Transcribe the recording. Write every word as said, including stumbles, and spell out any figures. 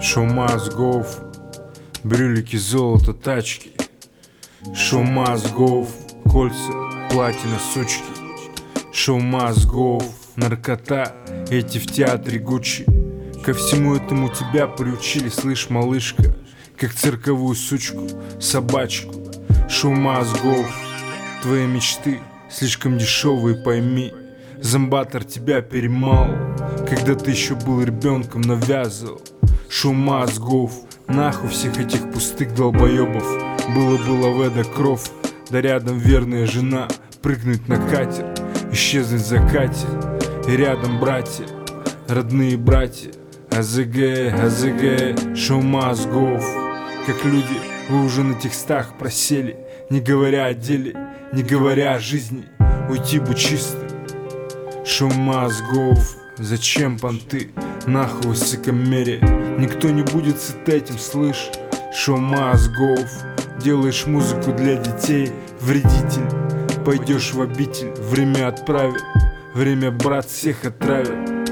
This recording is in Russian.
Шоу мозгов, брюлики, золото, тачки. Шоу мозгов, кольца, платина, сучки. Шоу мозгов, наркота, эти в театре Гуччи. Ко всему этому тебя приучили, слышь, малышка, как цирковую сучку, собачку. Шоу мозгов, твои мечты слишком дешевые, пойми. Зомбатор тебя перемал, когда ты еще был ребенком, навязывал. Шоу мозгов, нахуй всех этих пустых долбоебов. Было-было в эда кров, да рядом верная жена. Прыгнуть на катер, исчезнуть в закате. И рядом братья, родные братья. АЗГ, АЗГ, шоу мозгов. Как люди, вы уже на текстах просели, не говоря о деле, не говоря о жизни. Уйти бы чисто. Шоу мозгов, зачем понты, нахуй высокомерие. Никто не будет сыт этим, слышь. Шоу мозгов, делаешь музыку для детей, вредитель. Пойдешь в обитель, время отправит, время, брат, всех отравит.